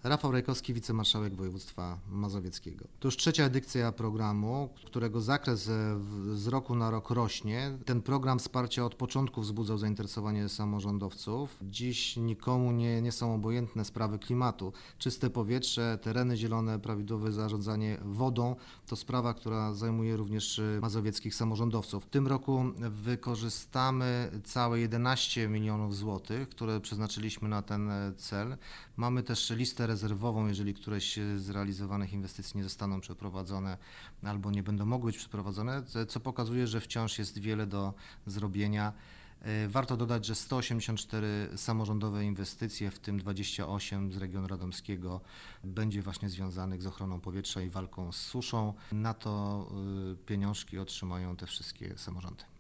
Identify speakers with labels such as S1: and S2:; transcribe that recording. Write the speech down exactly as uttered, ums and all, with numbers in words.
S1: Rafał Rajkowski, wicemarszałek województwa mazowieckiego. To już trzecia edycja programu, którego zakres z roku na rok rośnie. Ten program wsparcia od początku wzbudzał zainteresowanie samorządowców. Dziś nikomu nie, nie są obojętne sprawy klimatu. Czyste powietrze, tereny zielone, prawidłowe zarządzanie wodą to sprawa, która zajmuje również mazowieckich samorządowców. W tym roku wykorzystamy całe jedenaście milionów złotych, które przeznaczyliśmy na ten cel. Mamy też listę rezerwową, jeżeli któreś z realizowanych inwestycji nie zostaną przeprowadzone albo nie będą mogły być przeprowadzone, co pokazuje, że wciąż jest wiele do zrobienia. Warto dodać, że sto osiemdziesiąt cztery samorządowe inwestycje, w tym dwadzieścia osiem z regionu radomskiego, będzie właśnie związanych z ochroną powietrza i walką z suszą. Na to pieniążki otrzymają te wszystkie samorządy.